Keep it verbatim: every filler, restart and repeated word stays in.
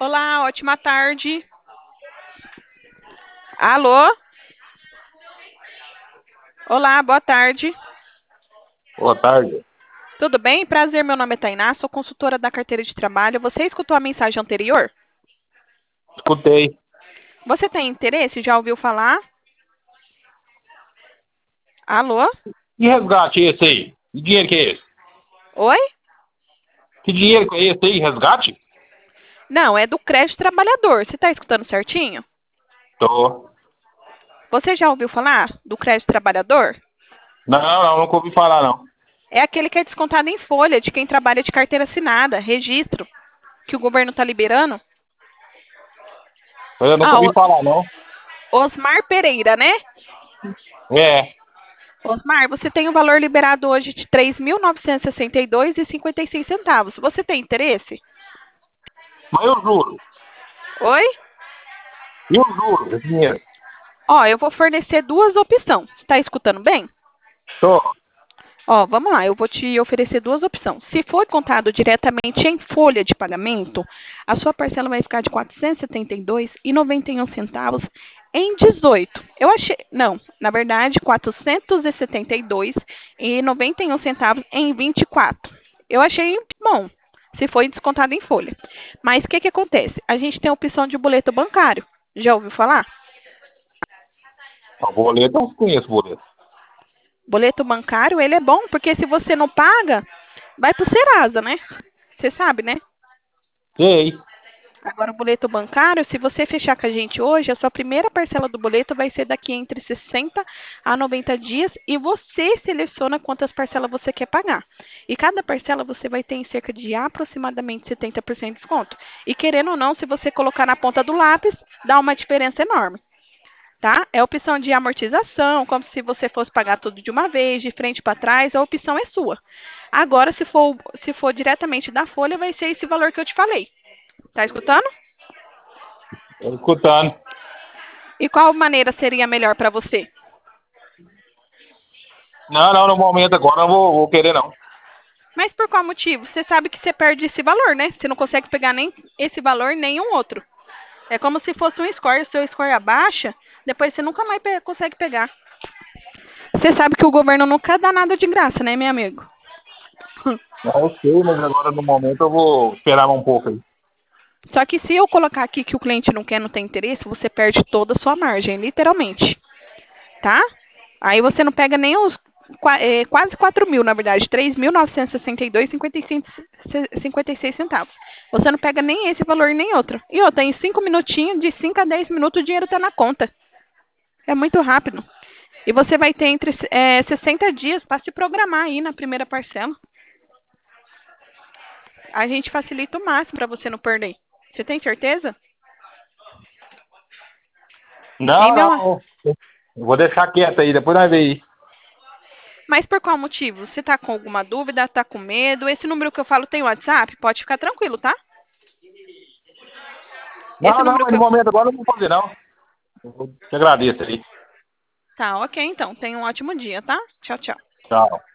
Olá, ótima tarde. Alô? Olá, boa tarde. Boa tarde. Tudo bem? Prazer, meu nome é Tainá, sou consultora da carteira de trabalho. Você escutou a mensagem anterior? Escutei. Você tem interesse? Já ouviu falar? Alô? Que resgate é esse aí? Que dinheiro que é esse? Oi? Que dinheiro que é esse aí? Resgate? Não, é do crédito trabalhador. Você está escutando certinho? Tô. Você já ouviu falar do crédito trabalhador? Não, não, nunca ouvi falar, não. É aquele que é descontado em folha de quem trabalha de carteira assinada, registro, que o governo está liberando. Eu nunca Ah, ouvi o- falar, não. Osmar Pereira, né? É. Osmar, você tem o valor liberado hoje de três mil novecentos e sessenta e dois e cinquenta e seis centavos. Você tem interesse? Mas eu juro. Oi? Eu juro, esse dinheiro. Ó, eu vou fornecer duas opções. Está escutando bem? Tô. Ó, vamos lá, eu vou te oferecer duas opções. Se for contado diretamente em folha de pagamento, a sua parcela vai ficar de quatrocentos e setenta e dois e noventa e um centavos em dezoito. Eu achei, não, na verdade, quatrocentos e setenta e dois e noventa e um centavos em vinte e quatro. Eu achei bom, se foi descontado em folha. Mas o que que acontece? A gente tem a opção de boleto bancário. Já ouviu falar? O boleto, eu não conheço boleto. Boleto bancário, ele é bom, porque se você não paga, vai pro Serasa, né? Você sabe, né? Sei. Agora, o boleto bancário, se você fechar com a gente hoje, a sua primeira parcela do boleto vai ser daqui entre sessenta a noventa dias e você seleciona quantas parcelas você quer pagar. E cada parcela você vai ter em cerca de aproximadamente setenta por cento de desconto. E querendo ou não, se você colocar na ponta do lápis, dá uma diferença enorme. Tá? É a opção de amortização, como se você fosse pagar tudo de uma vez, de frente para trás, a opção é sua. Agora, se for, se for diretamente da folha, vai ser esse valor que eu te falei. Tá escutando? Tô escutando. E qual maneira seria melhor para você? Não, não, no momento agora eu não vou, vou querer, não. Mas por qual motivo? Você sabe que você perde esse valor, né? Você não consegue pegar nem esse valor, nem um outro. É como se fosse um score. Se o seu score abaixa, depois você nunca mais pe- consegue pegar. Você sabe que o governo nunca dá nada de graça, né, meu amigo? Não, eu sei, mas agora no momento eu vou esperar um pouco aí. Só que se eu colocar aqui que o cliente não quer, não tem interesse, você perde toda a sua margem, literalmente, tá? Aí você não pega nem os qua- eh, quase quatro mil, na verdade, três mil novecentos e sessenta e dois e cinquenta e seis centavos. Você não pega nem esse valor nem outro. E outra, em cinco minutinhos, de cinco a dez minutos, o dinheiro está na conta. É muito rápido. E você vai ter entre eh, sessenta dias para se programar aí na primeira parcela. A gente facilita o máximo para você não perder. Você tem certeza? Hein, Não, meu? não. Eu vou deixar quieto aí, depois nós vemos aí. Mas por qual motivo? Você está com alguma dúvida? Está com medo? Esse número que eu falo tem WhatsApp? Pode ficar tranquilo, tá? Esse Não, não, número mas que no eu. momento agora eu não vou fazer, não. Eu te agradeço aí. Tá, ok, então. Tenha um ótimo dia, tá? Tchau, tchau. Tchau.